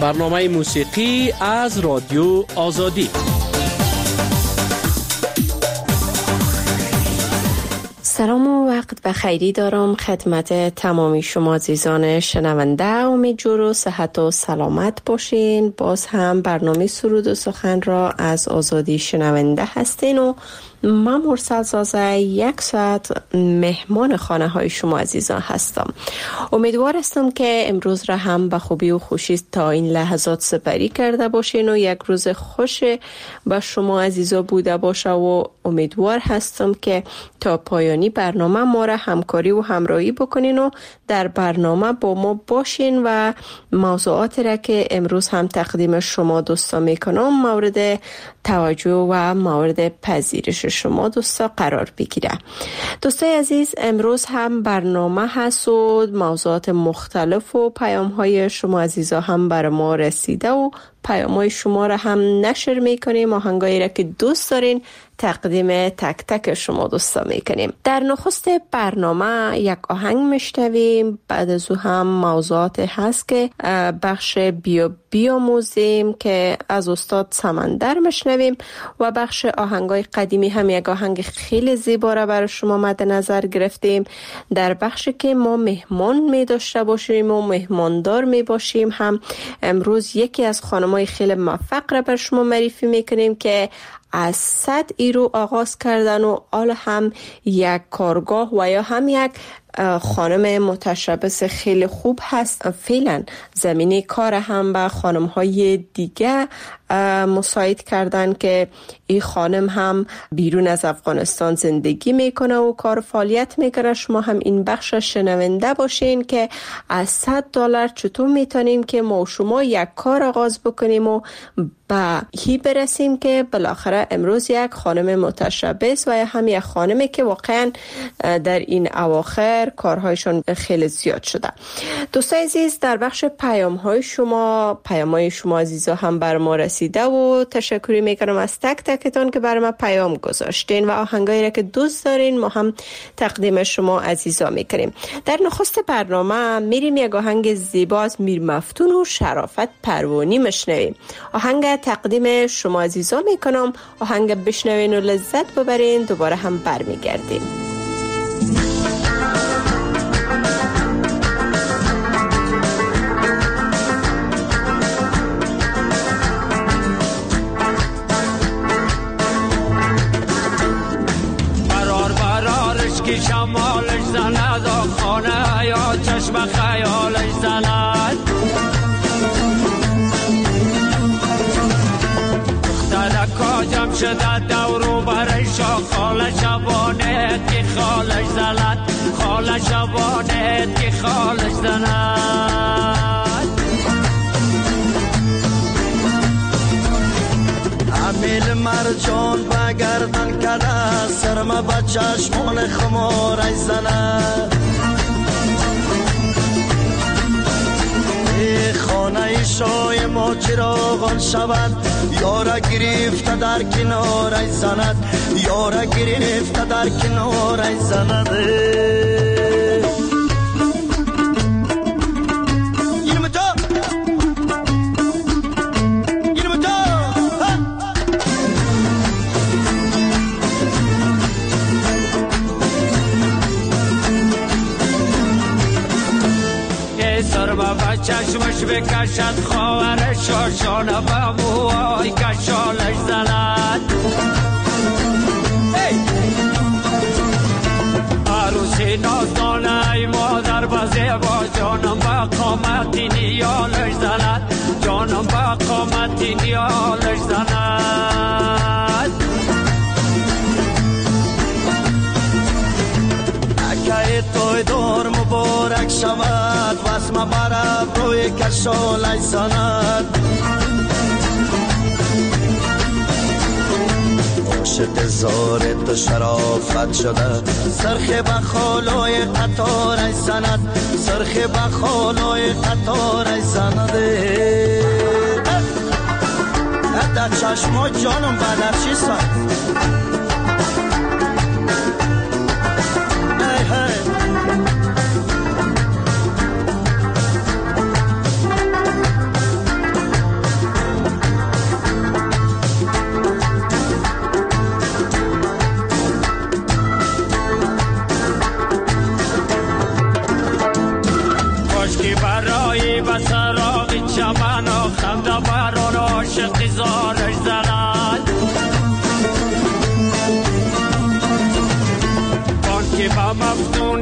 برنامه موسیقی از رادیو آزادی. سلام و وقت بخیری دارم خدمت تمامی شما عزیزان شنونده. امیدوارم و صحت و سلامت باشین. باز هم برنامه سرود و سخن را از آزادی شنونده هستین و من مرسل زازه 1 ساعت مهمان خانه های شما عزیزان هستم. امیدوار هستم که امروز را هم به خوبی و خوشی تا این لحظات سپری کرده باشین و یک روز خوش به شما عزیزان بوده باشه و امیدوار هستم که تا پایانی برنامه ما را همکاری و همراهی بکنین و در برنامه با ما باشین و موضوعاتی را که امروز هم تقدیم شما دوستان میکنم مورد توجه و مورد پذیرش شما دوستا قرار بگیره. دوستای عزیز، امروز هم برنامه هست و موضوعات مختلف و پیام های شما عزیزا هم بر ما رسیده و پیام های شما را هم نشر میکنیم، آهنگایی را که دوست دارین تقدیم تک تک شما دوستا میکنیم. در نخست برنامه یک آهنگ میشنویم، بعد از او هم موضوعات هست که بخش بیاموزیم که از استاد سمندر میشنویم و بخش آهنگای قدیمی هم یک آهنگ خیلی زیبا را برای شما مد نظر گرفتیم. در بخشی که ما مهمان می داشته باشیم و مهماندار می باشیم هم امروز یکی از خانمای خیلی موفق را بر شما معرفی میکنیم که از 100 ایرو آغاز کردن و حالا هم یک کارگاه و یا هم یک خانم متشبث خیلی خوب هست. فعلا زمینه کار هم به خانم های دیگه مساعد کردن که این خانم هم بیرون از افغانستان زندگی میکنه و کار فعالیت میکنه. شما هم این بخش شنونده باشین که از $100 چطور میتونیم که ما و شما یک کار آغاز بکنیم و به هی برسیم که بالاخره امروز یک خانم متشبث و هم یک خانمی که واقعا در این اواخر کارهایشون خیلی زیاد شده. دوستای عزیز، در بخش پیام های شما عزیزا هم بر ما رسیده و تشکری میکنم از تک تکتون که بر ما پیام گذاشتین و آهنگایی را که دوست دارین ما هم تقدیم شما عزیزا میکنیم. در نخست برنامه میریم یک آهنگ زیبا از میر مفتون و شرافت پروانی مشنویم. آهنگ تقدیم شما عزیزا میکنم، آهنگ بشنوین و لذت ببرین. دوباره هم برمیگردیم. که شمالش زند و خانه یا چشم خیالش زند، دختر کاجم شده دورو برش خاله شبانه که خالش زند، خاله شبانه که خالش زند. امیل مرجان بگردن کده سرم با چشمان خمارش زند، ای خانه شای ما چراغان شود، یاره گرفته در کنارش زند، یاره گرفته در کنارش زند. چشمش بکشد خواهر شاشانه و موهای کشالش زند، عروسی نازدانه ای مادر بزه با جانم با قامتی نیالش زند، جانم با قامتی نیالش زند. اکه توی دور مبارک شود واسم برب روی کشالش زند، عاشق زار تو شرافت شده سرخ بخالای قطارش زند، سرخ بخالای قطارش زند. در چشما جانم بنفشی سند.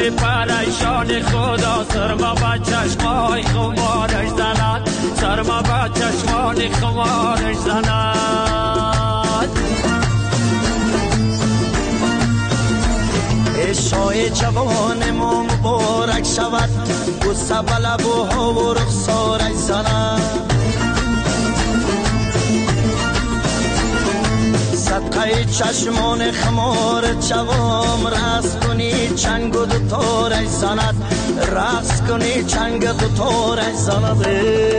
پریشان خدا سرما با چشمای خمارش زند سرما با چشمان خمارش زند عشای جوان ما مبارک شود بوسه به لبوها و رخسارش زند صدقه چشمان خمار جوام رقص کنی چنگ و دوتارش زند رقص کنی چنگ دوتارش زند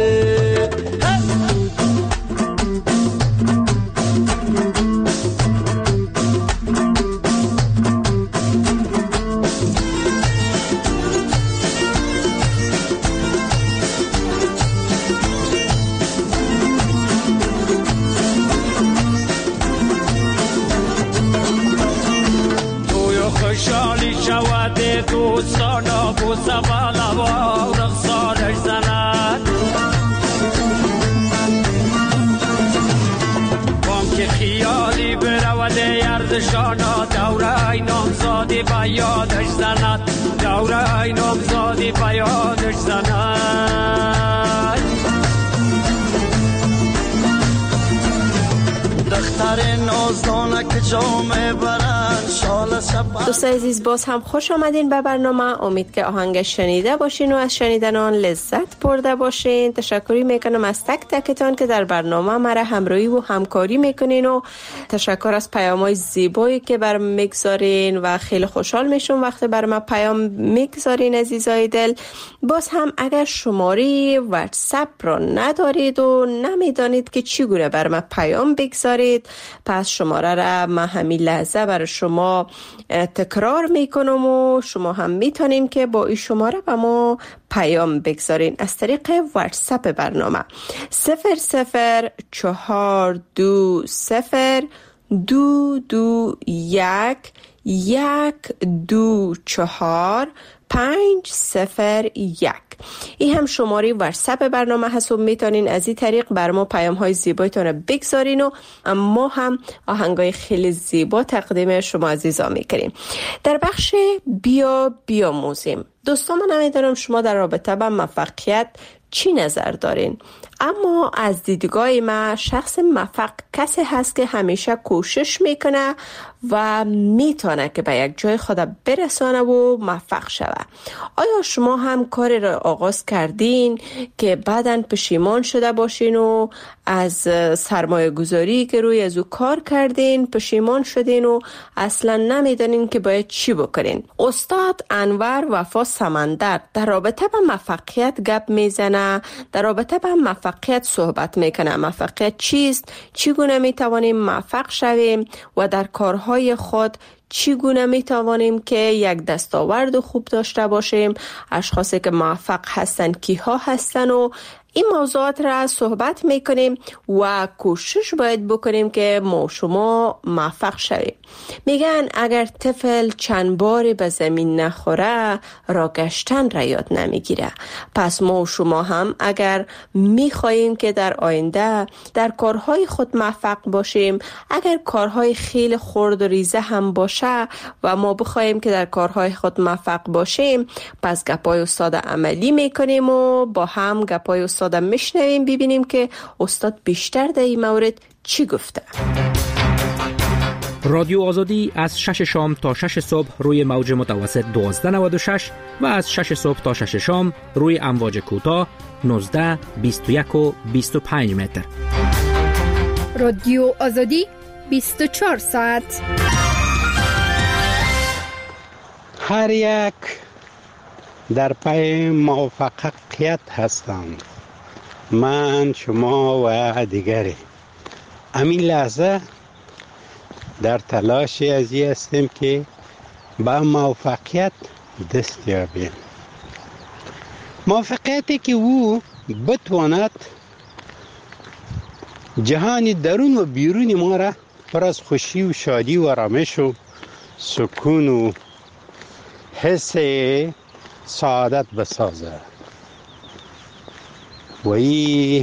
دوستانا بوسه بالا و رخسارش زند بام که خیالی برود یردشانا دوره ای نامزادی به یادش زند دوره ای نامزادی به یادش زند دختر نازدانک جامه برند شال سپر. دوستان عزیز باز هم خوش آمدین به برنامه. امید که آهنگ شنیده باشین و از شنیدن آن لذت برده باشین. تشکری میکنم از تک تکتان که در برنامه مرا همراهی و همکاری میکنین و تشکر از پیام‌های زیبایی که برام میگذارین و خیلی خوشحال میشم وقتی برام پیام میگذارین عزیزای دل. باز هم اگر شماره واتساپ رو ندارید و نمیدانید که چگونه برام پیام بگذارید پس شماره را من همین لحظه برای شما تکرار میکنم و شما هم میتونین که با این شماره به ما پیام بگذارین از طریق واتساپ برنامه 002-124-501. این هم شماره واتساپ برنامه هست و میتونین از این طریق بر ما پیام های زیبایتون رو بگذارین و ما هم آهنگای خیلی زیبا تقدیم شما عزیزا میکنیم. در بخش بیاموزیم دوستان، من نمیدونم شما در رابطه با موفقیت چی نظر دارین، اما از دیدگاه من شخص موفق کسی هست که همیشه کوشش میکنه و میتونه که به یک جای خود برسانه و موفق شود. آیا شما هم کاری را آغاز کردین که بعداً پشیمان شده باشین و از سرمایه گذاری که روی از او کار کردین پشیمان شدین و اصلا نمیدانین که باید چی بکنین؟ استاد انور وفا سمندر در رابطه با موفقیت گپ میزنه، در رابطه با موفقیت صحبت میکنه. موفقیت چیست؟ چگونه میتوانیم موفق شویم و در کارهای خود چگونه میتوانیم که یک دستاورد خوب داشته باشیم؟ اشخاصی که موفق هستن کیها هستن و این موضوعات را صحبت میکنیم و کوشش باید بکنیم که ما شما موفق شویم. میگن اگر طفل چند باری به زمین نخوره راه گشتن را یاد نمیگیره. پس ما شما هم اگر میخواییم که در آینده در کارهای خود موفق باشیم، اگر کارهای خیلی خرد و ریزه هم باشه و ما بخوایم که در کارهای خود موفق باشیم، پس گپای استاد عملی میکنیم و با هم گپای استاد میشنویم ببینیم که استاد بیشتر در این مورد چی گفته. رادیو آزادی از 6 شام تا 6 صبح روی موج متوسط 1296 و از 6 صبح تا 6 شام روی امواج کوتاه 19 21 و 25 متر. رادیو آزادی 24 ساعت. هر یک در پی موفقیت هستند. من، شما و دیگری همین لحظه در تلاشی از این هستیم که با موفقیت دست یابیم. موفقیتی که او بتواند جهان درون و بیرون ما را پر از خوشی و شادی و آرامش و سکون و حس سعادت بسازه. و این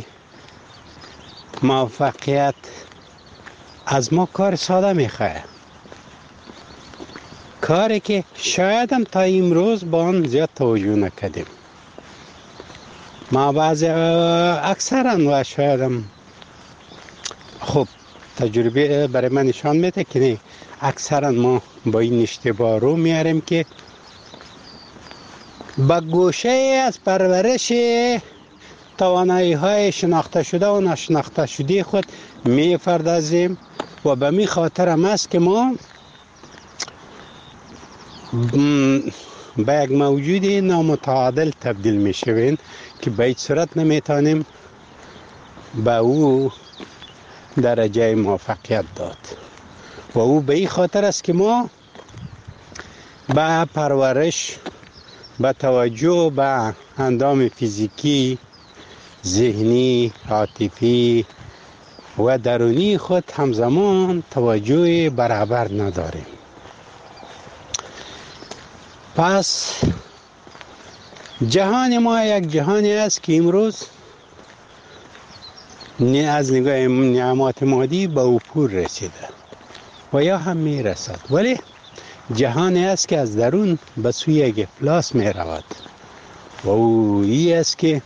موفقیت از ما کار ساده میخواه. کاری که شاید هم تا امروز با آن زیاد توجه نکردیم. ما بعضی اکثرا و شاید هم خب تجربه برای من نشان میده که نه، اکثرا ما با این اشتباه رو میاریم که با گوشه از پرورش توانایی های شناخته شده و نشناخته شده خود میپردازیم و به می خاطر هم است که ما به یک موجود نامتعادل تبدیل میشویم که به هیچ صورت نمیتونیم به او درجه موفقیت داد و او به این خاطر است که ما به پرورش، به توجه به اندام فیزیکی، ذهنی، عاطفی و درونی خود همزمان توجه برابر نداریم. پس جهان ما یک جهانی است که امروز از نگاه نعمات مادی به افول رسیده و یا هم می رسد، ولی جهانی است که از درون به سوی یک افلاس می رود و او ای است که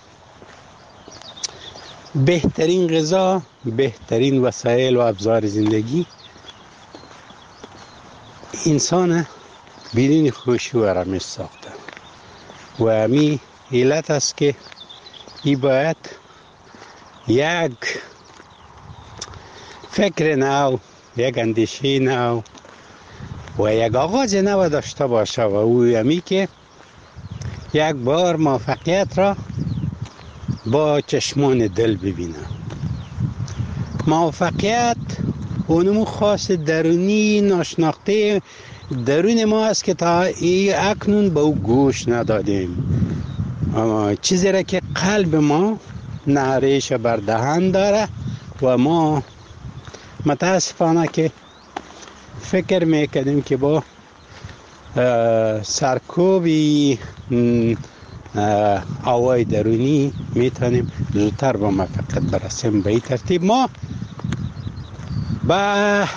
بهترین غذا، بهترین وسایل و ابزار زندگی انسان بدون خوشی و آرامش ساخته و همین علت است که ای باید یک فکر نو، یک اندیشه نو و یک آغاز نو داشته باشه و او همی که یک بار موفقیت را با چشمان دل ببینه. موفقیت اونمو خاص درونی ناشناخته درون ما است که تا اکنون به او گوش ندادیم، چیزی را که قلب ما نهریش بر دهن داره و ما متاسفانه که فکر میکردیم که با سرکوبی آوای درونی میتونیم زودتر با موفقیت برسیم. به این ترتیب ما با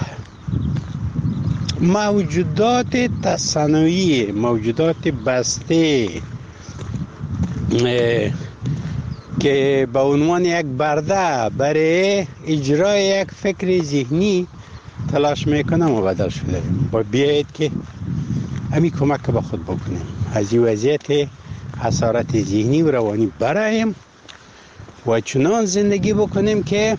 موجودات تصنعی، موجودات بسته که به عنوان یک برده برای اجرای یک فکر ذهنی تلاش میکنم مبدل شده و بیایید که همین کمک به خود بکنیم، از این وضعیت حسارت ذهنی و روانی برایم و چنان زندگی بکنیم که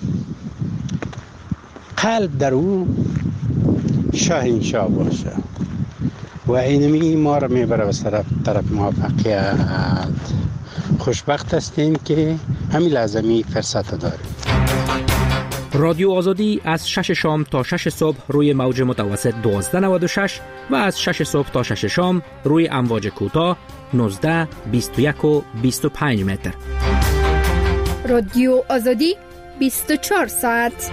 قلب در او شاهنشاه باشه و اینمی ما را میبره به طرف موفقیت. خوشبخت هستیم که همین لازمی فرصت داریم. رادیو آزادی از 6 شام تا 6 صبح روی موج متوسط 1296 و از 6 صبح تا 6 شام روی امواج کوتاه 19، 21 و 25 متر. رادیو آزادی 24 ساعت.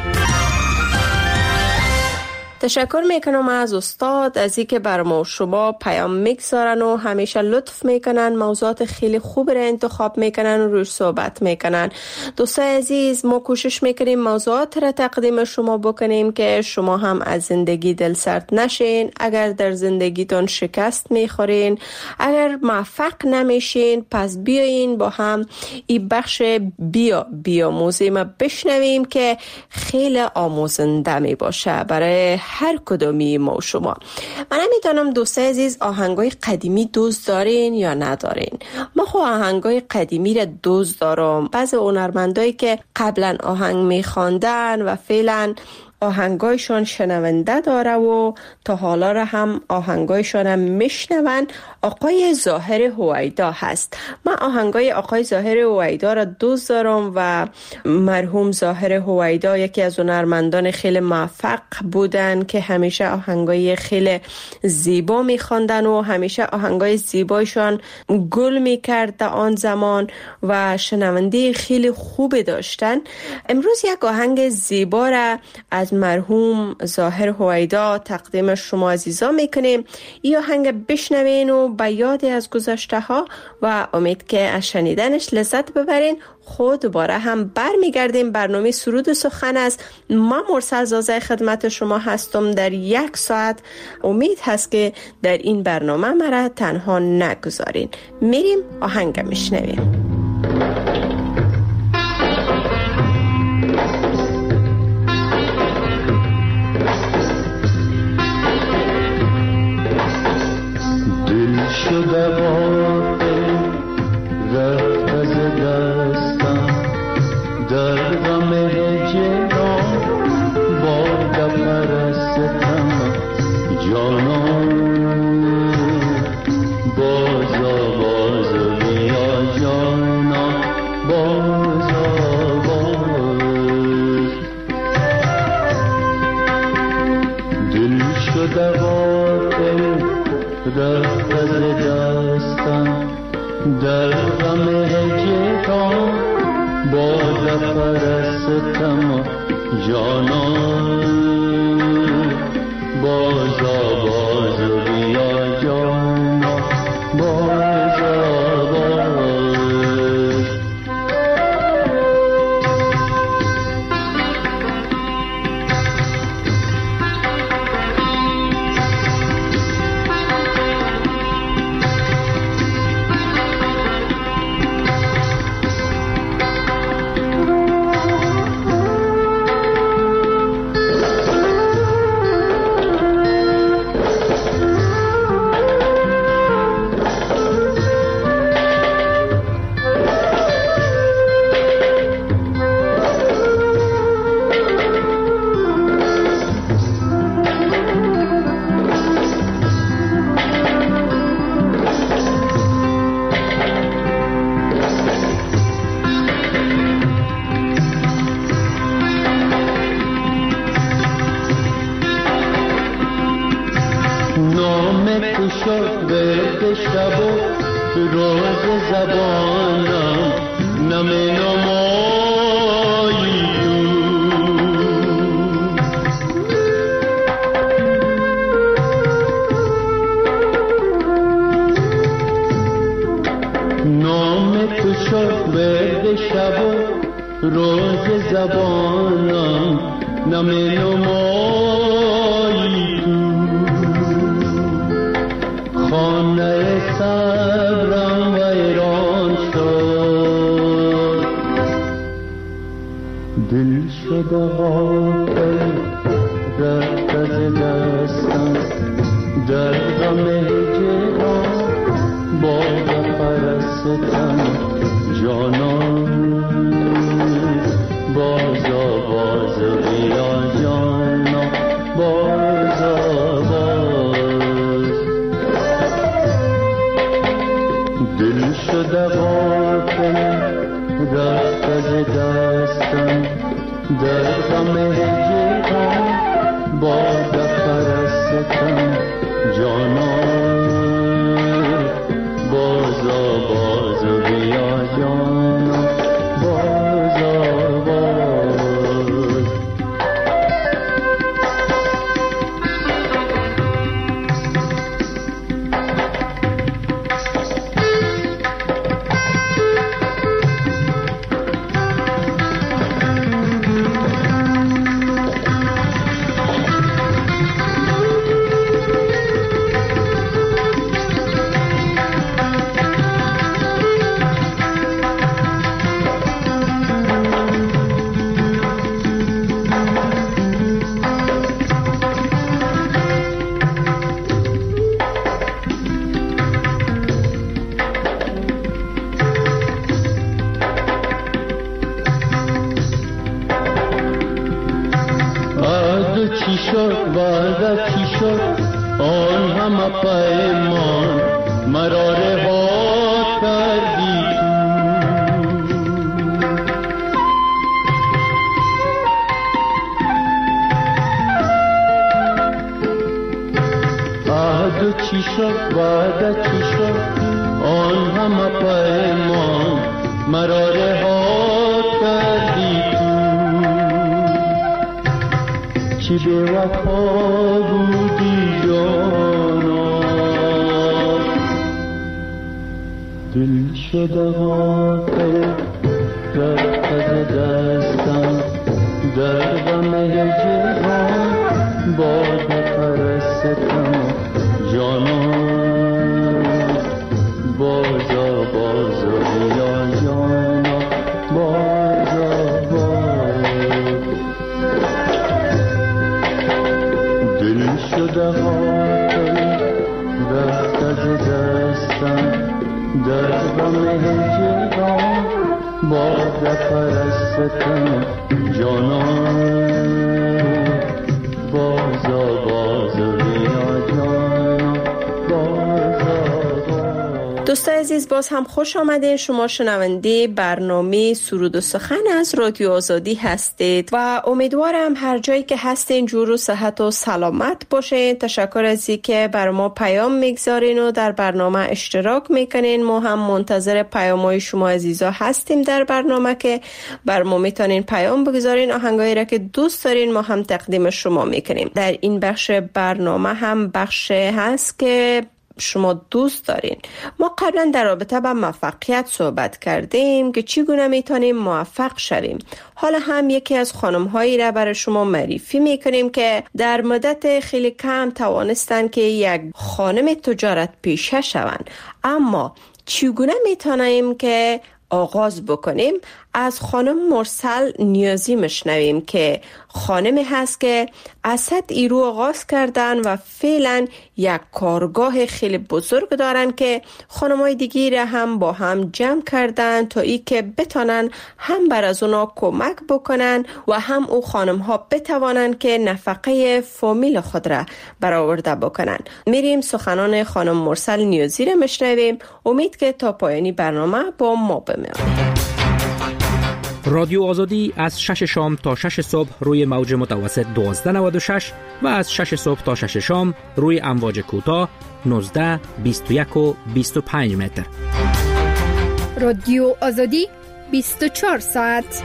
تشکر میکنم از استاد از اینکه بر ما شما پیام میگذارن و همیشه لطف میکنن، موضوعات خیلی خوب را انتخاب میکنن و روش صحبت میکنن. دوستای عزیز، ما کوشش میکنیم موضوعات را تقدیم شما بکنیم که شما هم از زندگی دل سرد نشین. اگر در زندگیتون شکست میخورین، اگر موفق نمیشین، پس بیاین با هم این بخش بیاموزیم و بشنویم که خیلی آموزنده می باشه برای هر کدومی ما و شما. من نمیدونم دوستای عزیز آهنگای قدیمی دوست دارین یا ندارین. ما خو آهنگای قدیمی را دوست دارم. بعضی هنرمندایی که قبلا آهنگ میخواندن و فعلا آهنگایشون شنونده داره و تا حالا را هم آهنگایشون هم میشنون، آقای ظاهر هویدا هست. من آهنگای آقای ظاهر هویدا را دوست دارم و مرحوم ظاهر هویدا یکی از هنرمندان خیلی موفق بودن که همیشه آهنگای خیلی زیبا میخواندن و همیشه آهنگای زیبایشون گل میکرد در آن زمان و شنونده خیلی خوب داشتن. امروز یک آهنگ زیبا را از از مرحوم ظاهر هویدا تقدیم شما عزیزا میکنیم. این آهنگ بشنوین و به یاد از گذشته ها و امید که از شنیدنش لذت ببرین. خود دوباره هم برمیگردیم. برنامه سرود و سخن است. ما مرسل زازه خدمت شما هستم در 1 ساعت. امید هست که در این برنامه مرا تنها نگذارین. میریم آهنگ میشنویم. دل شده واقع رفت از دستم در غم هجران با دپرستم جانان باز آواز بیا جانان باز آواز دل شده واقع رفت از دستم در غم هجران با دپرستم جانان باز آواز بیا جانان باز آواز چی به وفا بودی جانا، دل شده غافل در پس دستم، در غم هجران باد پرستم جانا، بازا بازا بیا جانا، بازا دل شده غافل دست از دستم، در غم هجران باد پرستم جانا، بازا بازا بیا جانا، بازا. دوستای عزیز، باز هم خوش آمدین. شما شنونده برنامه سرود و سخن از رادیو آزادی هستید و امیدوارم هر جایی که هستین جور و صحت و سلامت باشین. تشکر از اینکه بر ما پیام میگذارین و در برنامه اشتراک میکنین. ما هم منتظر پیام‌های شما عزیزا هستیم در برنامه که بر ما میتونین پیام بگذارین. آهنگایی را که دوست دارین ما هم تقدیم شما میکنیم. در این بخش برنامه هم بخش هست که شما دوست دارین. ما قبلا در رابطه با موفقیت صحبت کردیم که چگونه میتونیم موفق شویم. حالا هم یکی از خانم‌هایی را برای شما معرفی میکنیم که در مدت خیلی کم توانستن که یک خانم تجارت پیشه شوند. اما چگونه میتونیم که آغاز بکنیم؟ از خانم مرسل نیازی مشنویم که خانمی هست که از 100 یورو آغاز کردن و فعلا یک کارگاه خیلی بزرگ دارن که خانم‌های دیگه را هم با هم جمع کردن تا ای که بتانن هم بر از اونا کمک بکنن و هم او خانم‌ها بتوانن که نفقه فامیل خود را برآورده بکنن. میریم سخنان خانم مرسل نیازی را مشنویم. امید که تا پایانی برنامه با ما بمانید. رادیو آزادی از 6 شام تا 6 صبح روی موج متوسط 1296 و از 6 صبح تا 6 شام روی امواج کوتاه 19، 21 و 25 متر. رادیو آزادی 24 ساعت.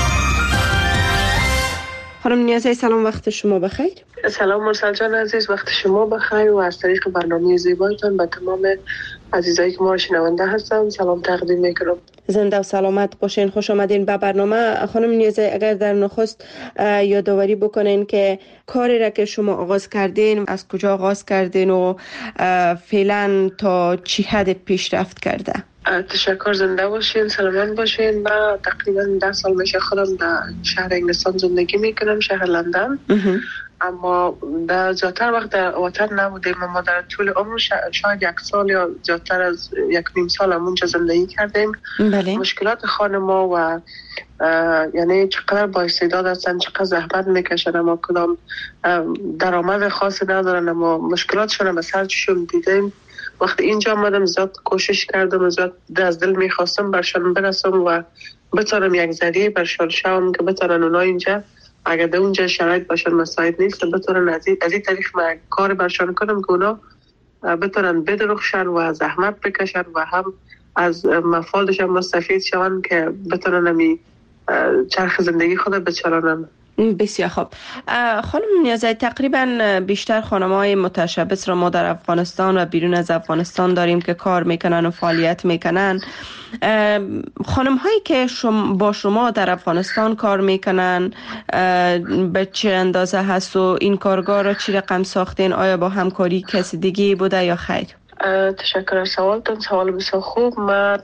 خانم نیازی سلام، وقت شما بخیر. سلام مرسل جان عزیز، وقت شما بخیر و از طریق برنامه زیبایتان به تمام عزیزایی که ما را شنونده هستم سلام تقدیم میکنم. زنده و سلامت باشین. خوش آمدین به برنامه. خانم نیازی اگر در نخست یادآوری بکنین که کاری را که شما آغاز کردین از کجا آغاز کردین و فعلا تا چی حد پیشرفت کرده؟ تشکر، زنده باشین، سلامت باشین. من تقریبا 10 سال میشه خودم در شهر انگلستان زندگی میکنم، شهر لندن. اما در زیادتر وقت در وطن نبودیم. ما در طول عمر شاید 1 سال یا زیادتر از 1.5 سال همونجا زندگی کردیم. بله. مشکلات خانما و یعنی چقدر با استعداد هستن، چقدر زحمت میکشن اما کدام درآمد خاصی ندارن، اما مشکلاتشون به سرشون دیدیم. وقتی اینجا آمدم زیاد کوشش کردم و زیاد از دل میخواستم برشان برسم و بتونم یک ذریعه برشان شوم که بتونن اونا اینجا اگر در اونجا شرایط باشن مساعد نیست بتونن از این طریق من کار برشان کنم که اونا بتونن بدرخشن و زحمت بکشن و هم از مفادشان مستفید شون که بتونن همی چرخ زندگی خود بچرانن. بسیار خوب. خانم نیازی، تقریبا بیشتر خانم‌های متشبث را ما در افغانستان و بیرون از افغانستان داریم که کار میکنن و فعالیت میکنن. خانم‌هایی که با شما در افغانستان کار میکنن به چه اندازه هست و این کارگاه را چی رقم ساختین؟ آیا با همکاری کسی دیگه بوده یا خیر؟ تشکر از سوالتون، سوال بسیار خوب. من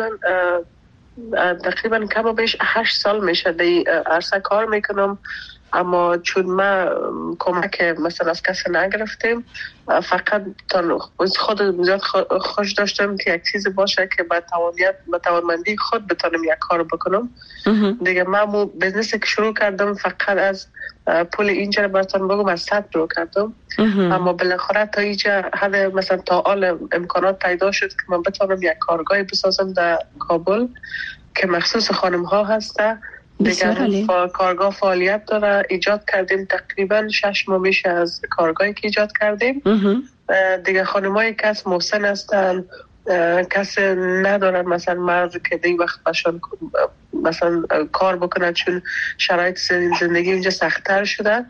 تقریبا کم و بیش 8 سال میشه در عرصه کار میکنم، اما چون ما کمک مثلا از کسی نگرفتیم، فقط خود زیاد خوش داشتم که یک چیز باشه که با توانمندی خود بتونم یک کار بکنم. دیگه من بزنسی که شروع کردم فقط از پول اینجا براتون بگم از 100 شروع کردم. اما بالاخره تا اینجا حد مثلا تا حال امکانات پیدا شد که من بتونم یک کارگاهی بسازم در کابل که مخصوص خانم ها هسته. دیگه کارگاه فعالیت داره. ایجاد کردیم تقریبا 6 ماه میشه از کارگاهی که ایجاد کردیم. دیگه خانمایی که از محسن هستن کسی ندارن مثلا مرد که دی وقت باشن مثلا کار بکنن چون شرایط زندگی اونجا سخت‌تر شده.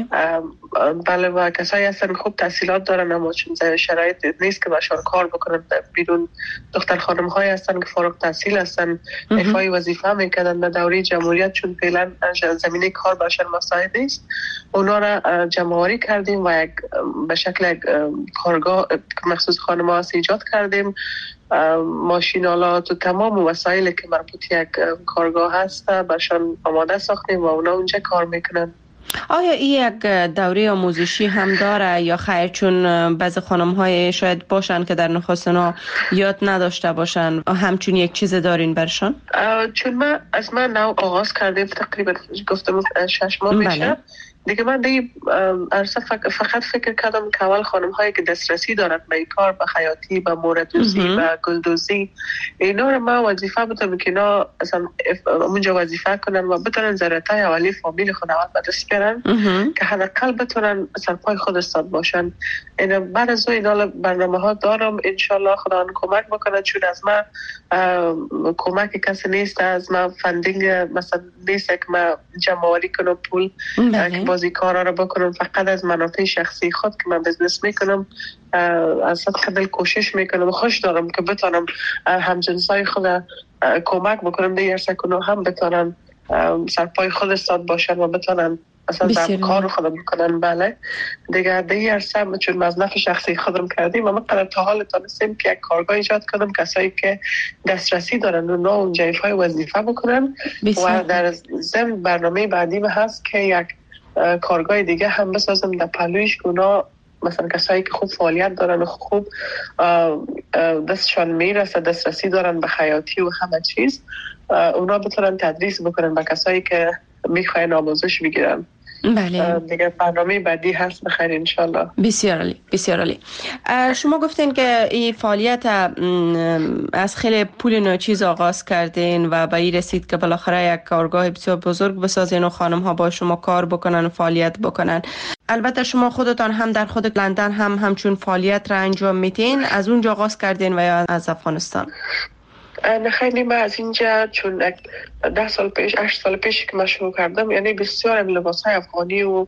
بله و کسایی هستن خوب تحصیلات دارن اما چون شرایط نیست که باشن کار بکنن بیرون. دختر خانم های هستن که فارغ تحصیل هستن ایفای وظیفه میکنن در دوره جمهوریت چون فعلا زمینه کار باشن مساعد نیست. اونا را جمع‌آوری کردیم و به شکل کارگاه مخصوص خانم ها ایجاد کردیم. ماشینالات و تمام وسایلی که مربوط یک کارگاه هست برشان آماده ساختیم و اونا اونجا کار میکنن. آیا این یک دوره آموزشی هم داره یا خیر؟ چون بعضی خانم های شاید باشن که در نخست اونا یاد نداشته باشن، همچون یک چیز دارین برشان؟ چون ما از من نو آغاز کردیم تقریبا گفتم 6 ماه میشه دیگه. من دیگه فقط فکر کردم که اول خانم هایی که دسترسی دارن به کار، به خیاطی، به موردوزی، به گلدوزی، اینا رو ما وظیفه بدم که اینا اصلا اونجا وظیفه کنن و بتونن ضرورتای اولی فامیل خود اول به دست بیارن که حداقل بتونن سرپای خود استاد باشن. اینا بعد از اینا برنامه ها دارم انشالله خدا کمک بکنه چون از ما کمک کسی نیست، از ما فندینگ مثلا نیست که ما جمع‌آوری کنم پول که بازی کارا رو بکنم. فقط از منافع شخصی خود که من بزنس میکنم از صدق دل کوشش میکنم. خوش دارم که بتونم همجنسای خود کمک بکنم دیگر سکنو هم بتونن سرپای خود استاد باشن و بتونن اصلا کار خودم بکنن. بله دیگه عرصه چون مزنف شخصی خودم کردیم و من قدر تا حال تانستیم که یک کارگاه ایجاد کردم کسایی که دسترسی دارن و اونجا ایفای وظیفه بکنن و در ضمن برنامه بعدی هست که یک کارگاه دیگه هم بسازم در پلویش که اونا مثلا کسایی که خوب فعالیت دارن و خوب دستشان میرسه، دسترسی دارن به خیاطی و همه چیز، اونا بتونن تدریس بکنن به کسایی که میخواین آموزش بگیرن. بله دیگه برنامه بعدی هست بخیر انشالله. بسیار عالی، بسیار عالی. شما گفتین که این فعالیت از خیلی پول ناچیز آغاز کردین و به این رسید که بالاخره یک کارگاه بسیار بزرگ بسازین و خانم ها با شما کار بکنن و فعالیت بکنن. البته شما خودتان هم در خود لندن هم همچون فعالیت را انجام میتین، از اونجا آغاز کردین و یا از افغانستان؟ خیلی من از اینجا چون 10 سال پیش 8 سال پیش که من شروع کردم یعنی بسیار لباس های افغانی و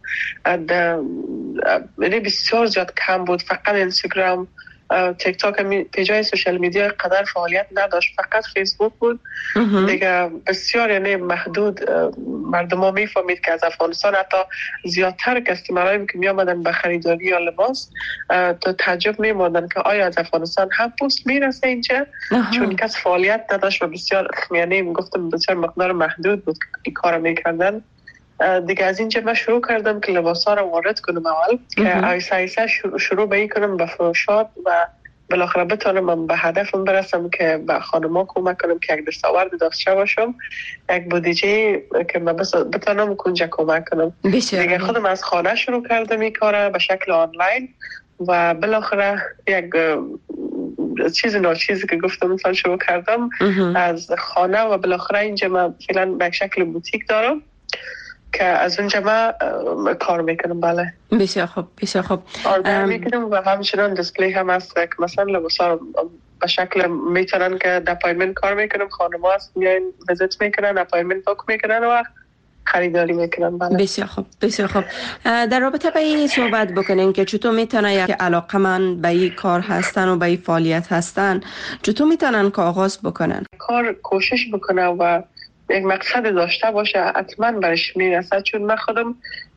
یعنی بسیار زیاد کم بود. فقط اینستاگرام، تیک تاک، پیجای سوشال میدیا قدر فعالیت نداشت، فقط فیسبوک بود دیگه. بسیار یعنی محدود مردم ها میفهمید که از افغانستان حتی زیادتر کستمرهایی که می آمدن به خریداری یا لباس تو تعجب می ماندن که آیا از افغانستان هم پوست میرسه اینجا چون کس فعالیت نداشت و بسیار یعنی گفتم بسیار مقدار محدود بود این کار میکردن دیگه. از اینجا من شروع کردم که لباس ها رو وارد کنم اول که ایسا شروع به این کنم به فروشات و بالاخره بتونم به هدفم برسم که به خانما کمک کنم که یک دستاورد داشته باشم، یک بودجه که من بتونم کنجا کمک کنم دیگه. خودم از خانه شروع کردم این کار به شکل آنلاین و بالاخره یک چیز ناچیزی که گفتم مثلا شروع کردم از خانه و بالاخره اینجا من فعلا به شکل بوتیک دارم که از اونجا ما کار میکنم. بله بسیار خوب، بسیار خوب. آردر میکنم و همچنان دیسپلی هم هست که مثلا لباسا به شکل میتونن که اپایمنت کار میکنم، خانم ها هست میاین ویزیت میکنن، اپایمنت بک میکنن و خریداری میکنن. بله بسیار خوب، بسیار خوب. در رابطه با این صحبت بکنین که چطور میتونه یک علاقمند به این کار هستن و به این فعالیت هستن چطور میتونن که آغاز بکنن؟ کار کوشش بکنه و یک مقصد داشته باشه حتما برش میرسه. چون من خودم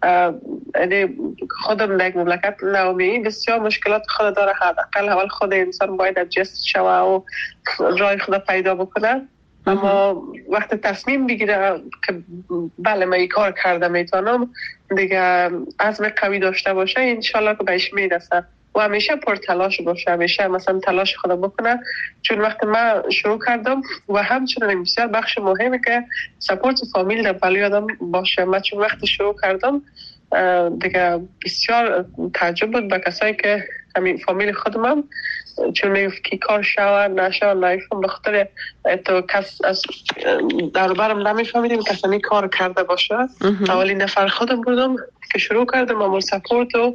در یک مملکت نومی بسیار مشکلات خود داره. حداقل اول خود انسان باید ادجست شوه و راه خود پیدا بکنه. اما وقت تصمیم بگیره که بله من این کار کرده میتونم دیگه عزم قوی داشته باشه انشالله که بهش میرسه و همیشه پر تلاش باشه، همیشه مثلا تلاش خود بکنه. چون وقت من شروع کردم و همچنین بسیار بخش مهمه که سپورت فامیل در پلوی آدم باشه. من چون وقت شروع کردم دیگه بسیار تعجب بود به کسایی که همین فامیل خودم هم چون نیفت که کار شوه نشوه نایفم بخاطر تو کس از در برم نمیفهمیدیم کسانی کار کرده باشه. اولین نفر خودم بودم که شروع کردم امور سپورت و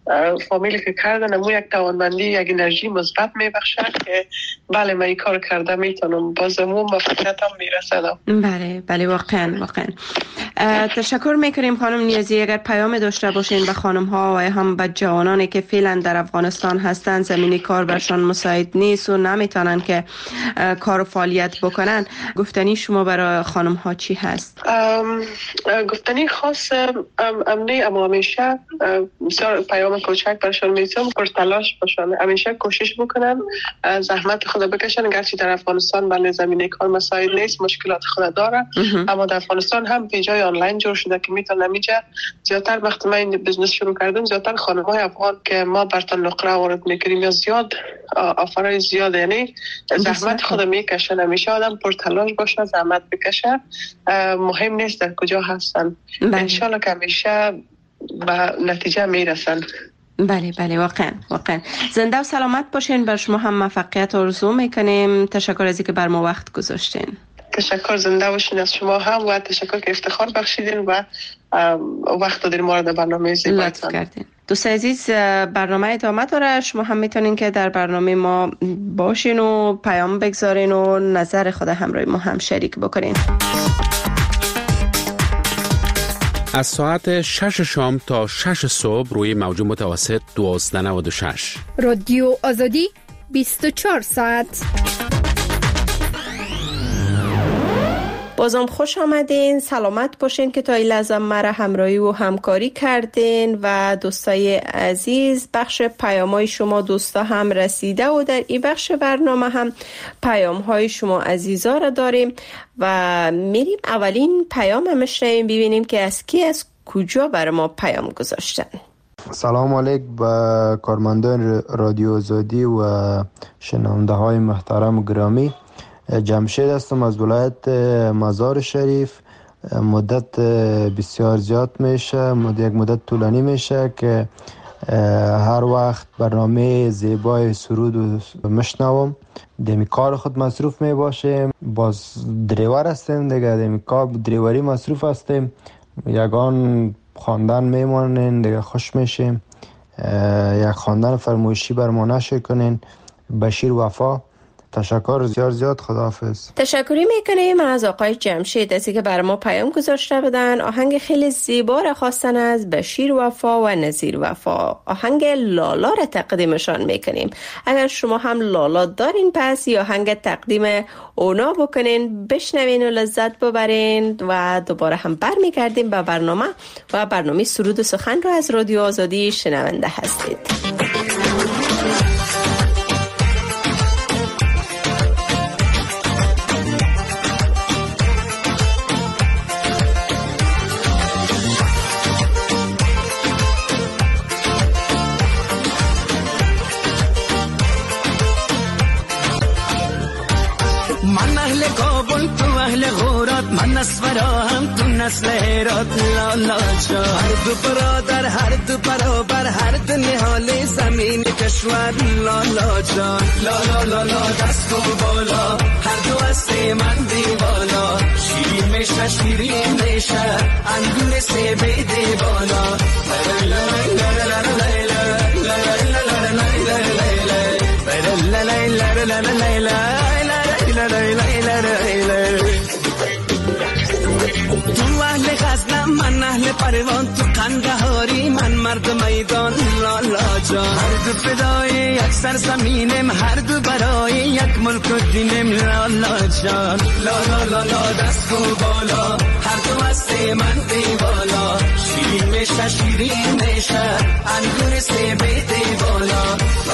فامیلی که کردن مو یک توانمندی، یک انرژی مثبت میبخشه که بله من این کار کرده میتونم، باز مو موفقیتم میرسدم. بله واقعا. تشکر میکنیم خانم نیازی. اگر پیام داشته باشین به خانم ها و هم به جوانانی که فعلا در افغانستان هستن زمینی کار برشان مساعد نیست و نمیتونن که کار و فعالیت بکنن، گفتنی شما برای خانم ها چی هست؟ گفتنی خاص اما همیشه بسیار پیام کوچک برشان میتونم پر تلاش باشن، همیشه کوشش بکنن، زحمت خود بکشن. گرچه در افغانستان بله زمینه کار مساعد نیست، مشکلات خود داره، اما در افغانستان هم به جای آنلاین جور شده که میتونم اینجا زیادتر وقتی من این بزنس شروع کردم زیادتر خانم‌های افغان که ما برتون نقره وارد میکنیم یا زیاد آفرای زیاد، یعنی زحمت خود میکشن. همیشه آدم پر تلاش باشه، زحمت بکشه، مهم نیست در کجا هستن، انشالله که همیشه به نتیجه میرسن. بله واقعا. زنده و سلامت باشین. بر شما هم موفقیت آرزو میکنیم. تشکر از اینکه بر ما وقت گذاشتین. تشکر، زنده باشین از شما هم و تشکر که افتخار بخشیدین و وقت دادین ما را در برنامه لطف کردین. دوست عزیز، برنامه ادامه داره. شما هم میتونین که در برنامه ما باشین و پیام بگذارین و نظر خود همراه ما هم شریک بکنین. از ساعت 6 شام تا 6 صبح روی موج متوسط 1296 رادیو آزادی 24 ساعت. بازم خوش آمدین، سلامت باشین که تا این لحظه مرا همراهی و همکاری کردین و دوستای عزیز بخش پیام‌های شما دوستا هم رسیده و در این بخش برنامه هم پیام‌های شما عزیزا را داریم و میریم اولین پیام مشنویم ببینیم که از کی از کجا بر ما پیام گذاشتن. سلام علیکم به کارمندان رادیو آزادی و شنونده های محترم و گرامی. جمشید هستم از ولایت مزار شریف. مدت بسیار زیاد میشه، یک مدت طولانی میشه که هر وقت برنامه زیبای سرود و مشنوم. دمی کار خود مصروف می باشیم، باز دریور هستیم دیگه، دمی کار دریوری مصروف هستیم، یگان خواندن میمونین دیگه، خوش میشیم. یک خواندن فرمایشی بر ما نشه کنین. بشیر وفا. تشکر زیاد. خداحافظ. تشکری میکنیم از آقای جمشید از اینکه بر ما پیام گذاشته بدن. آهنگ خیلی زیبا را خواستن از بشیر وفا و نظیر وفا. آهنگ لالا را تقدیمشان میکنیم. اگر شما هم لالا دارین پس یا آهنگ تقدیم اونا بکنین، بشنوین و لذت ببرین و دوباره هم برمیگردیم به برنامه و برنامه سرود و سخن را از رادیو آزادی شنونده هستید. من اسفرا هم تو نسل هرات لالا جان، هر دو برادر هر دو برابر هر دو نهال زمین کشور لالا جان. لالا لالا دست و بالا هر دو هسته من دیوالا، شیرین میشه شیرین میشه انگور سبیده بالا. من اهل پروان تو قندهاری، من مرد میدان لالا جان. هر دو فدای یک سرزمینم، هر دو برای یک ملک و دینم لالا جان. لالا لالا دست و بالا هر دو هسته من دیوالا، شیرین میشه شیرین میشه انگور سبیده بالا.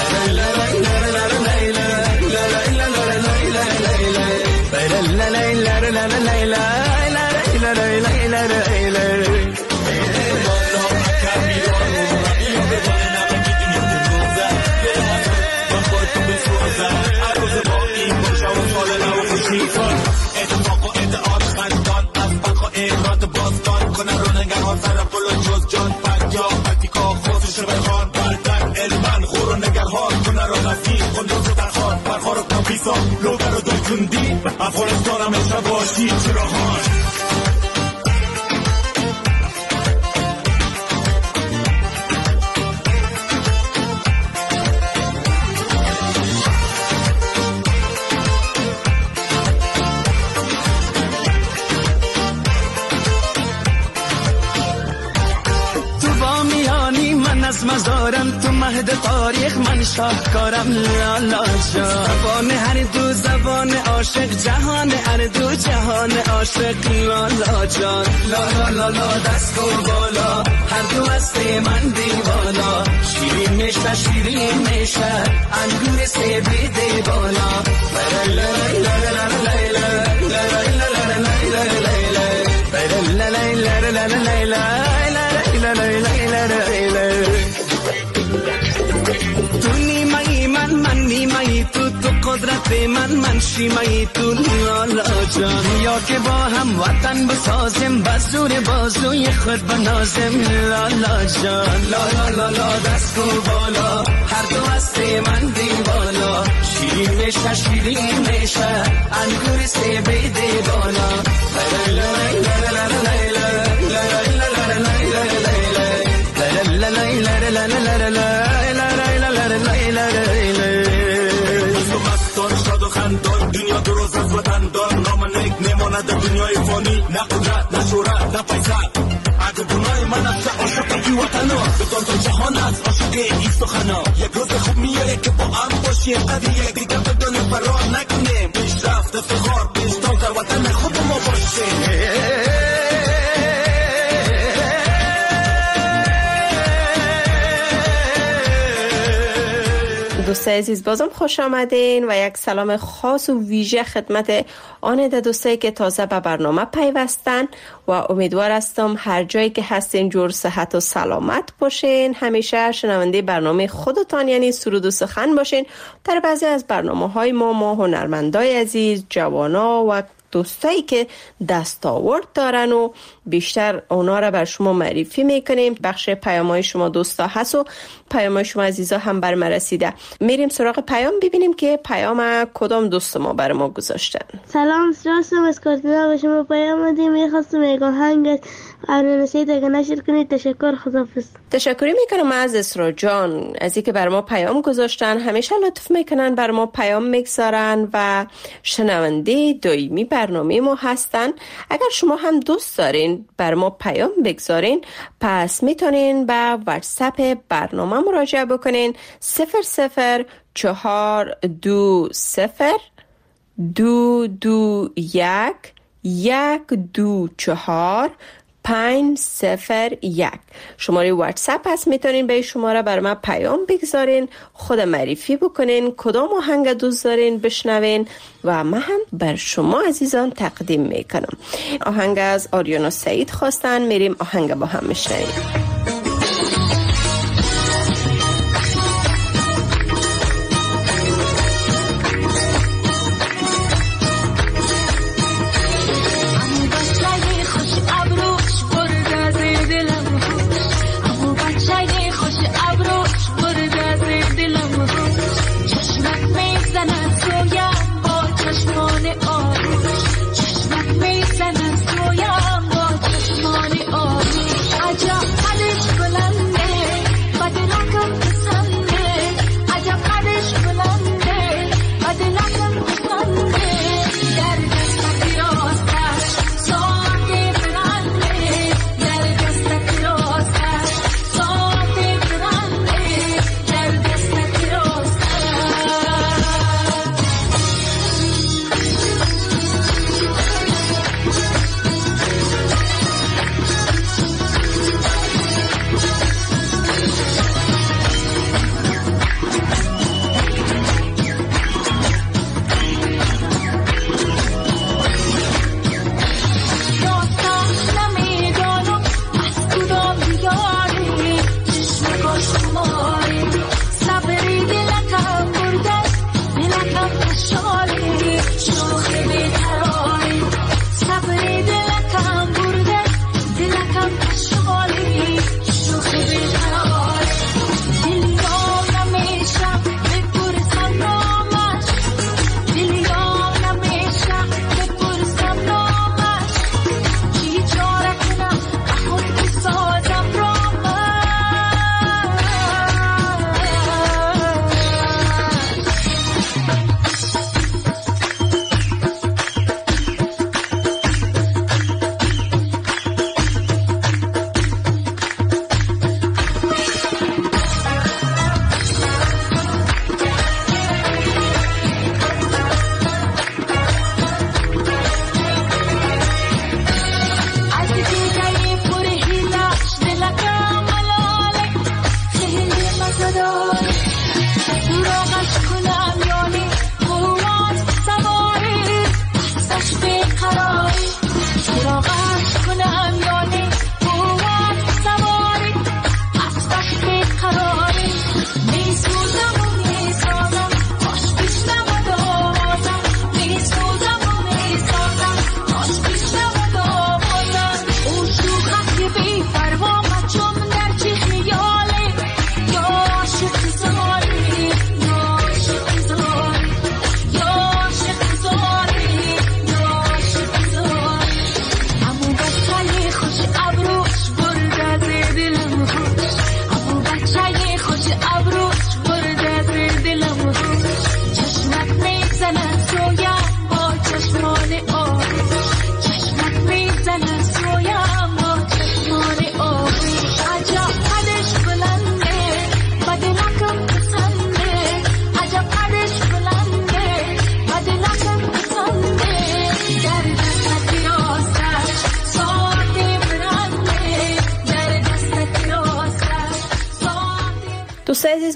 افغانستانم اشتا باشی چراهان. شده تاریخ من شاهکارم لالا جان. زبان هر دو زبان عاشق، جهان هر دو جهان عاشق لالا جان. لالا لالا دست و بالا، هر دو هست من دیوانا. شیرین میشه شیرین میشه انگور سیبیده بالا. تو نیمه‌ای من نیمه‌ای تو قدرت من شیمه‌ای تو لالا جان. یا که با هم وطن بسازیم، بزور بازوی خود بنازیم لالا جان. لالا لالا دست و بالا، هر دو هست من دیوانا. شیرین میشه شیرین میشه انگور سیبیده بالا. دنیا درست از وطن دار، نام نیک نماند دنیای فانی. نه قدرت نه شهرت نه پیسه، اگه گناه من از عاشقی وطنا. بدان تو جهان از عاشق این سخنا. یک روز خوب میاره که با هم باشیم، قضیه دیگه بدون فرار نکنیم. پیشرفت افتخار پیشتان در وطن خود ما باشیم. دوستای عزیز بازم خوش آمدین و یک سلام خاص و ویژه خدمت آن دوستایی که تازه به برنامه پیوستن و امیدوار هستم هر جایی که هستین جور صحت و سلامت باشین. همیشه شنونده برنامه خودتان یعنی سرود و سخن باشین. در بعضی از برنامه‌های ما هنرمندای عزیز، جوانا و دوستایی که دستاورد دارن و بیشتر اونا را بر شما معرفی میکنیم. بخش پیام‌های شما دوستا هست و پیام‌های شما عزیزا هم بر ما رسیده. میریم سراغ پیام ببینیم که پیام کدام دوست ما بر ما گذاشتن. سلام، راستم از کارتینا به شما پیام دادیم. میخواستم یک آهنگ رسید اگه نشر کنید. تشکر، خداحافظ. تشکری میکنم از اسرا جان از اینکه بر ما پیام گذاشتن. همیشه لطف میکنن بر ما پیام میگذارن و شنونده دائمی برنامه ما هستن. اگر شما هم دوست دارین بر ما پیام بگذارین، پس میتونین به واتساپ برنامه مراجعه بکنین. 002222124 شماره واتساپ هست. میتونین به شماره بر ما پیام بگذارین، خود معرفی بکنین کدام آهنگ دوست دارین بشنوین و من هم بر شما عزیزان تقدیم میکنم. آهنگ از آریانا سعید خواستن، میریم آهنگ با هم میشنویم. عجب حالش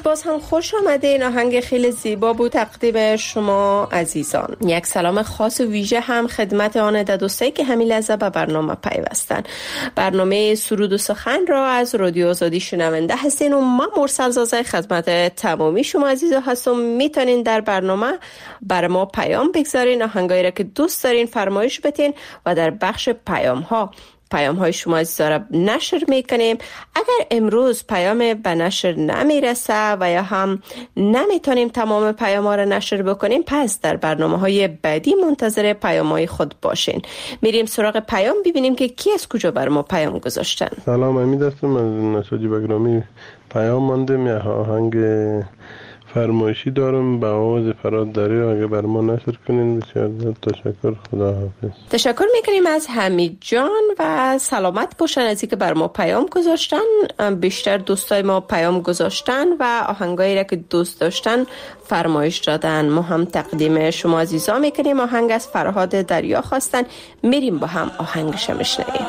باز هم خوش آمدین. آهنگ خیلی زیبا بود تقدیم شما عزیزان. یک سلام خاص و ویژه هم خدمت آن دوستایی که همین لحظه به برنامه پیوستن. برنامه سرود و سخن را از رادیو آزادی شنونده هستین و من مرسل زازه خدمت تمامی شما عزیزا هستم. میتونین در برنامه بر ما پیام بگذارین، آهنگایی را که دوست دارین فرمایش بتین و در بخش پیام های شما عزیزا را نشر میکنیم. اگر امروز پیام به نشر نمیرسه و یا هم نمیتونیم تمام پیام ها را نشر بکنیم، پس در برنامه های بعدی منتظر پیام های خود باشین. میریم سراغ پیام ببینیم که کی از کجا بر ما پیام گذاشتن. سلام، امید هستم از نساجی بگرامی. پیام ماندم یه آهنگ فرمایشی دارم به آواز فراد دری، اگه بر ما نشر کنین بسیار زیاد تشکر. خدا حافظ. تشکر میکنیم از حمید جان و سلامت باشن از اینکه بر ما پیام گذاشتن. بیشتر دوستای ما پیام گذاشتن و آهنگایی را که دوست داشتن فرمایش دادن. ما هم تقدیم شما عزیزا میکنیم. آهنگ از فرهاد دریا خواستن، میریم با هم آهنگش بشنویم.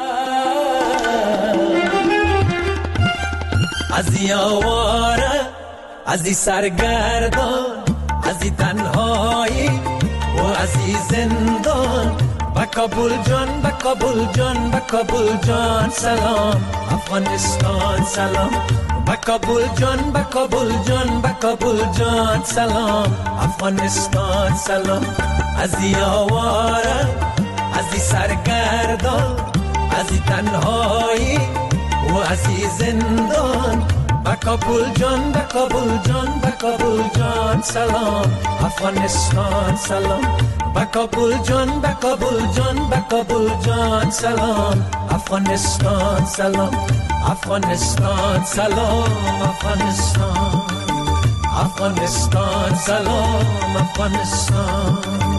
از یاواره، از این سرگردان، از این تنهایی و از این زندان، با کابل جان، با کابل جان، با کابل جان سلام افغانستان سلام، با کابل جان، با کابل جان، با کابل جان سلام افغانستان سلام. از این آواره، از این سرگردان، از این تنهایی و از این زندان، با کابل جان، با کابل جان، با کابل جان سلام افغانستان سلام، با کابل جان، با کابل جان، با کابل جان سلام افغانستان سلام، افغانستان سلام، افغانستان، افغانستان سلام افغانستان.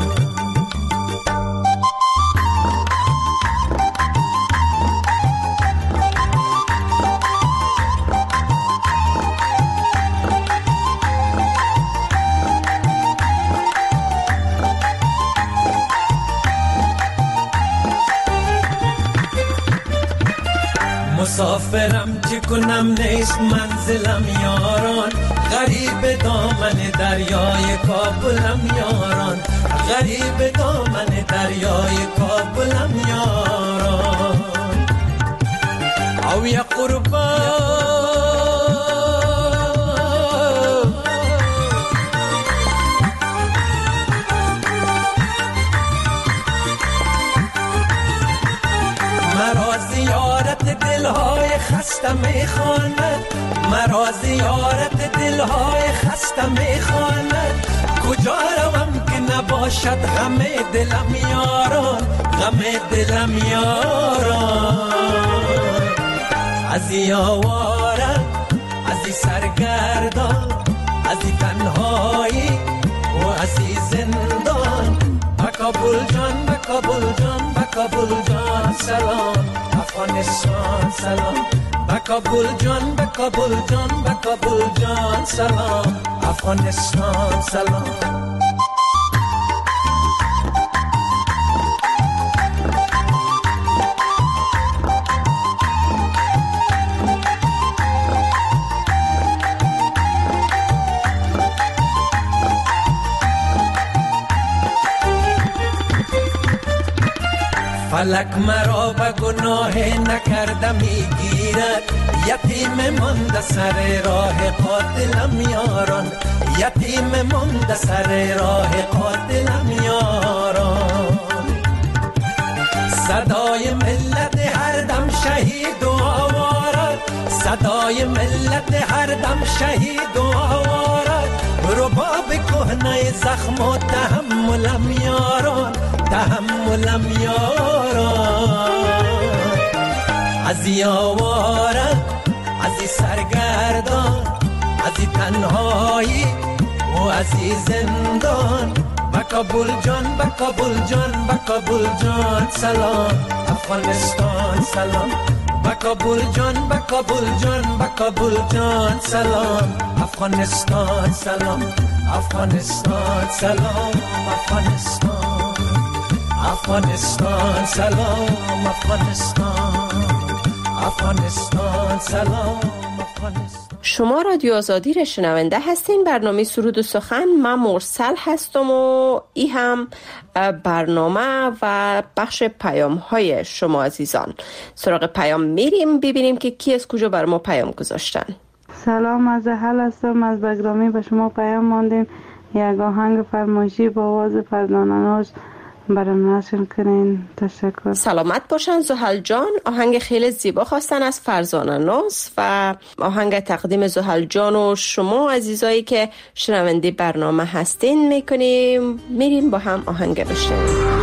مسافرم چه کنم نیست منزلم یاران، غریب دامن دریای کابلم یاران، غریب دامن دریای کابلم یاران. او یا قربان مرا زیارت دلهای خسته میخواند، مرا زیارت دلهای خسته میخواند. کجا روم که نباشد غم دلم یاران، غم دلم یاران. از این آواره، از این سرگردان، از این تنهایی و از این زندان، با کابل جان، با کابل جان، با کابل جان سلام افغانستان سلام، با کابل جان، با کابل جان، با کابل جان سلام افغانستان سلام. فلک مرا به گناه نکرده میگیرد، یتیم مانده سر راه قاتلم یاران، یتیم مانده سر راه قاتلم یاران. صدای ملت هر دم شهید و آوارد، صدای ملت هر دم شهید و آوارد. رباب کهنه زخم و تحملم یاران، تحملم یاران. از این آواره، از این سرگردان، از این تنهایی و از این زندان، با کابل جان، با کابل جان، با کابل جان سلام افغانستان سلام، با کابل جان، با کابل جان، با کابل جان سلام افغانستان سلام، افغانستان سلام افغانستان، افغانستان سلام افغانستان، افغانستان سلام افغانستان. شما رادیو آزادی را شنونده هستین. برنامه سرود و سخن. من مرسل هستم و این هم برنامه و بخش پیام های شما عزیزان. سراغ پیام میریم ببینیم که کی از کجا بر ما پیام گذاشتن. سلام، از حل هستم از بگرامی. به شما پیام ماندیم. یک آهنگ فرمایشی با آواز فرداناناش برام نشر کنین. تشکر. سلامت باشن زحل جان. آهنگ خیلی زیبا خواستن از فرزانه ناز و آهنگ تقدیم زحل جان و شما عزیزایی که شنونده برنامه هستین میکنیم. میریم با هم آهنگ بشنویم.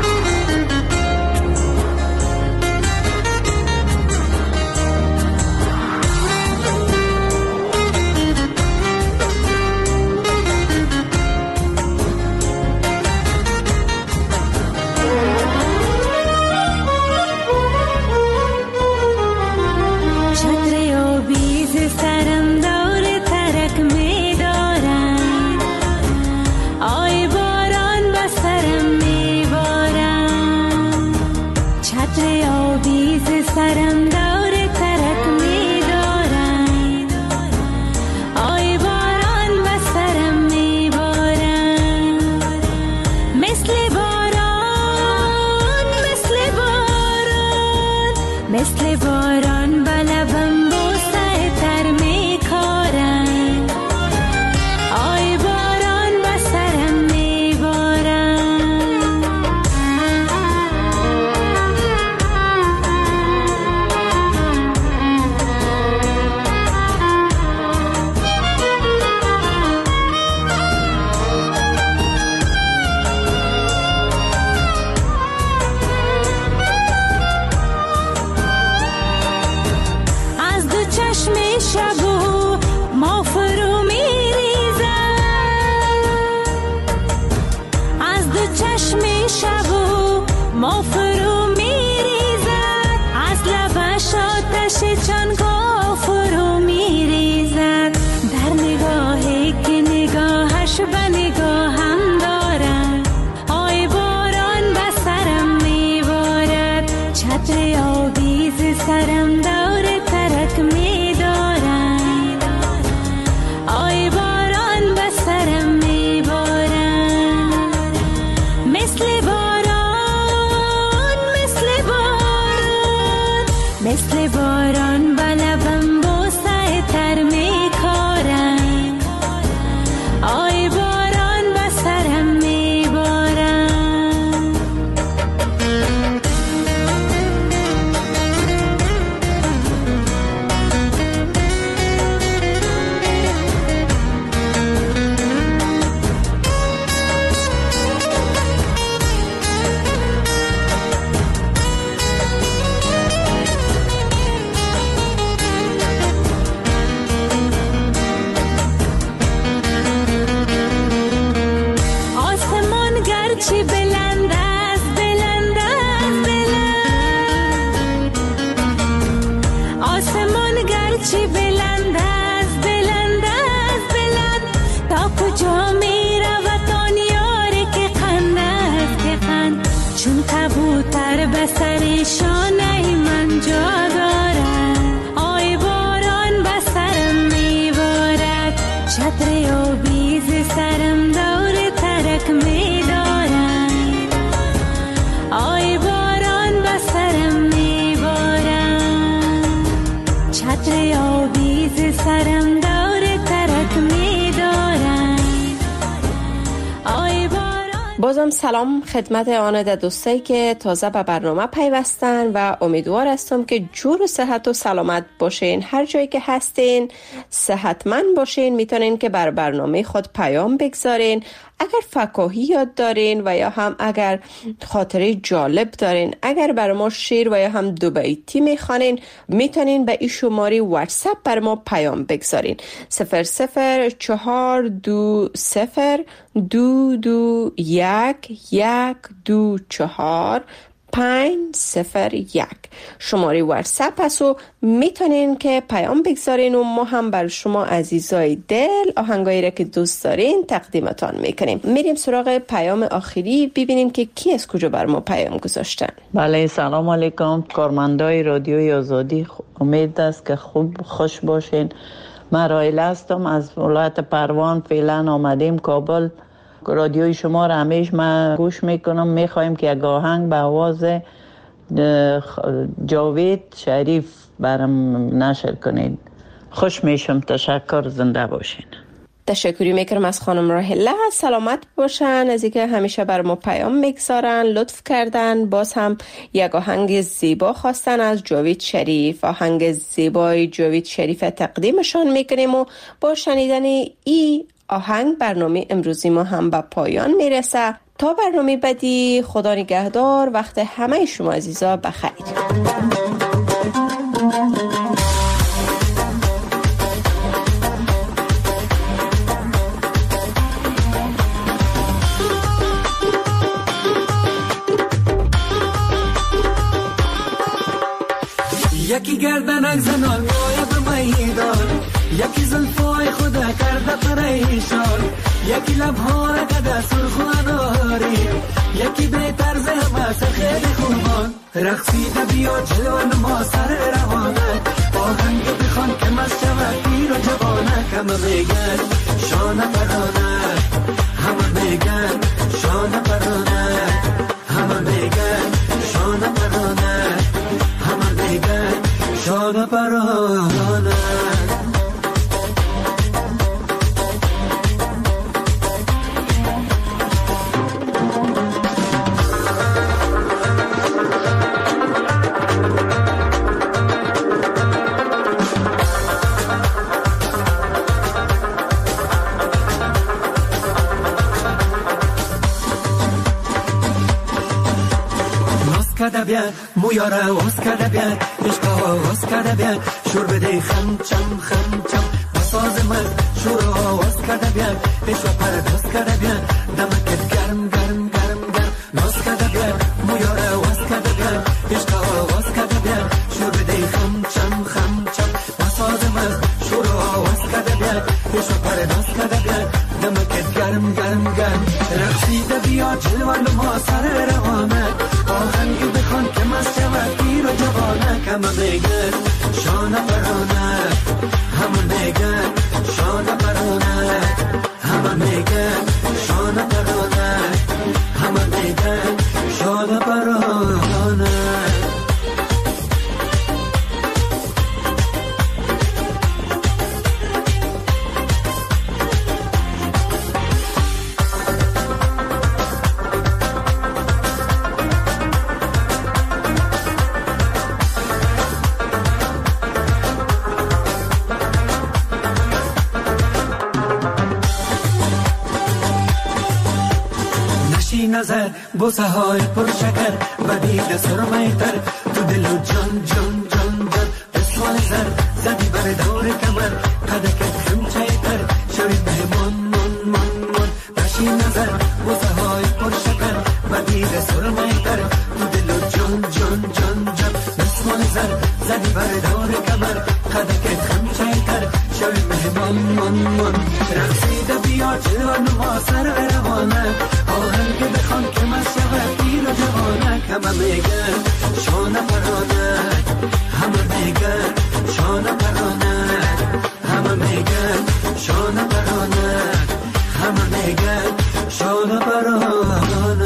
بازم سلام خدمت آنده دوستایی که تازه به برنامه پیوستن و امیدوار هستم که جور و صحت و سلامت باشین. هر جایی که هستین صحتمند باشین. میتونین که بر برنامه خود پیام بگذارین اگر فکاهی یاد دارین و یا هم اگر خاطره جالب دارین. اگر بر ما شعر و یا هم دو بیتی میخوانین میتونین به این شماره واتساپ بر ما پیام بگذارین 00202212124 شماره واتساپ هست و میتونین که پیام بگذارین و ما هم بر شما عزیزای دل آهنگایی را که دوست دارین تقدیمتان میکنیم. میریم سراغ پیام آخری ببینیم که کی از کجا بر ما پیام گذاشتن. بله سلام علیکم کارمندای رادیوی آزادی. امید است که خوب خوش باشین من رایله هستم از ولایت پروان. فعلا آمدیم کابل. رادیوی شما را همیشه من گوش میکنم. میخوایم که یک آهنگ به آواز جاوید شریف برام نشر کنید. خوش میشم. تشکر. زنده باشین. تشکری میکنم از خانم راهله. سلامت باشن. از اینکه همیشه بر ما پیام میگذارن، لطف کردن. باز هم یک آهنگ زیبا خواستن از جاوید شریف. آهنگ زیبای جاوید شریف تقدیمشان میکنیم و با شنیدن ای آهنگ برنامه امروزی ما هم به پایان میرسه. تا برنامه بعدی، خدا نگهدار. وقت همه شما عزیزا بخیر. یکی گردنک زنان مایه به میدان، یکی زلفای خدا کرده پریشان، یکی لبها را کده سرخ و اناری، یکی به طرز همه خیلی خوبان. رقصیده بیا جلوان ما سر روانک، آهنگ بخوان که مست شود پیر و جوانک. همه میگن شانه پرانک، همه میگن شانه پرانک، همه میگن شانه پرانک، همه میگن شانه پرانک. کده بیا مویاره واس کده بیا عشقا واس کده بیا شور بده خم چم خم چم بساز من شور واس کده بیا عشقا پرداز کده بیا دمکت گرم گرم گرم گرم ناز کده بیا مویاره واس کده بیا عشقا واس کده بیا شور بده خم چم خم چم بساز من شور واس کده بیا عشقا پرداز کده بیا دمکت گرم گرم گرم رقصیده بیا جلوان ما سر روانک آهنگ بخوان که مست شود پیر و جوانک. همه میگن شانه پرانک، همه میگن شانه پرانک، همه میگن شانه پرانک، همه میگن شانه پرانک. نظر بوسه های پرشکر و دید سرمه تر تو دل و جان جان جان جان اسوال زر زدی بر دور کمر قدکت خمچه تر شوید به من من من من نشی نظر بوسه های پرشکر و دید سرمه تر تو دل و جان جان جان جان اسوال زر زدی بر دور کمر قدکت خمچه تر شوید به من من من رقصیده بیا جلوان ما سر روانک آهنگ بخوان که مست شود پیر و جوانک. همه میگن شانه پرانک، همه میگن شانه پرانک، همه میگن شانه پرانک، همه میگن شانه پرانک.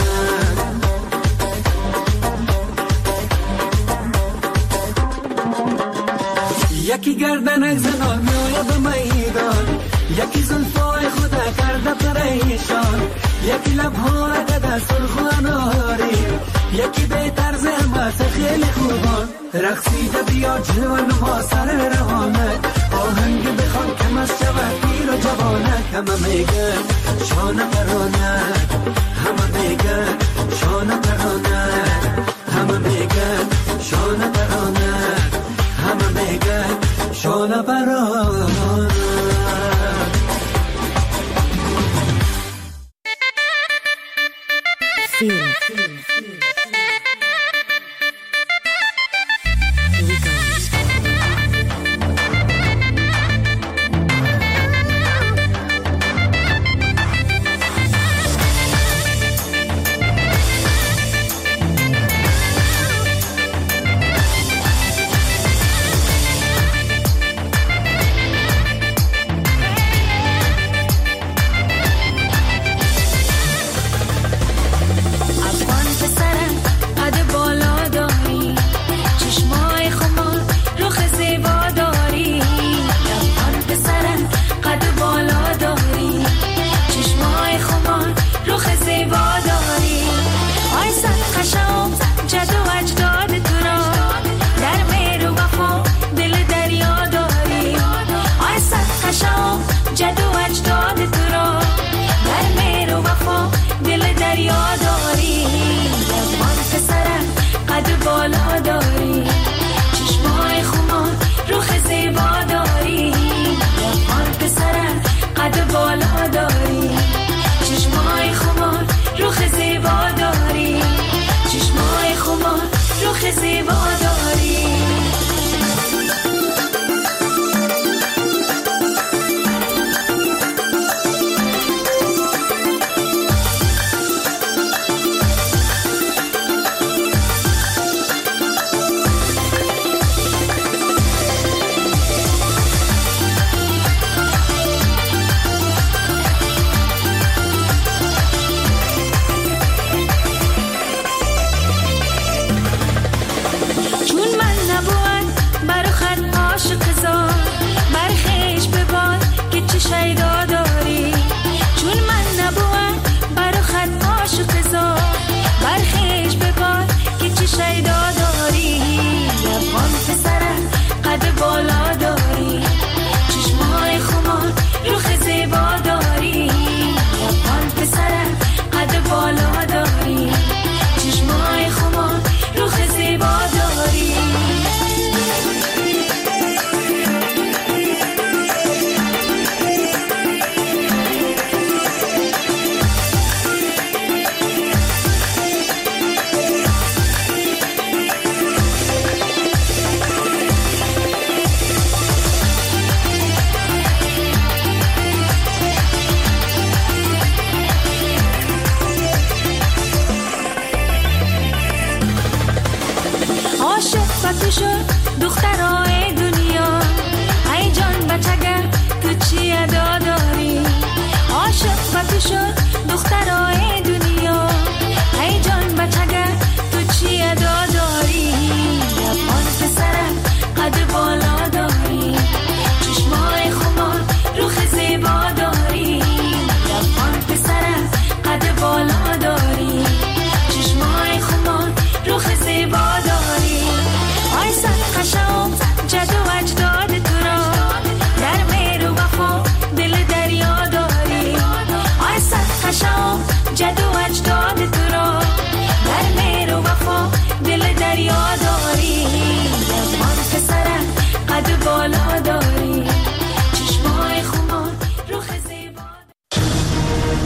یکی گردنک زنان میایه به میدان، یکی زلفای خدا کرده پریشان، یکی لبها را کده سرخ و اناری، یکی به طرز همه خیلی خوبان. رقصیده بیا جلوان ما سر روانک آهنگ بخوان که مست شود پیر و جوانک. همه میگن شانه پرانک، همه میگن شانه پرانک، همه میگن شانه پرانک، همه میگن شانه پرانک. تو شد دخترای دنیا، ای جان بچگه تو چی ادا داری، عاشق تو شد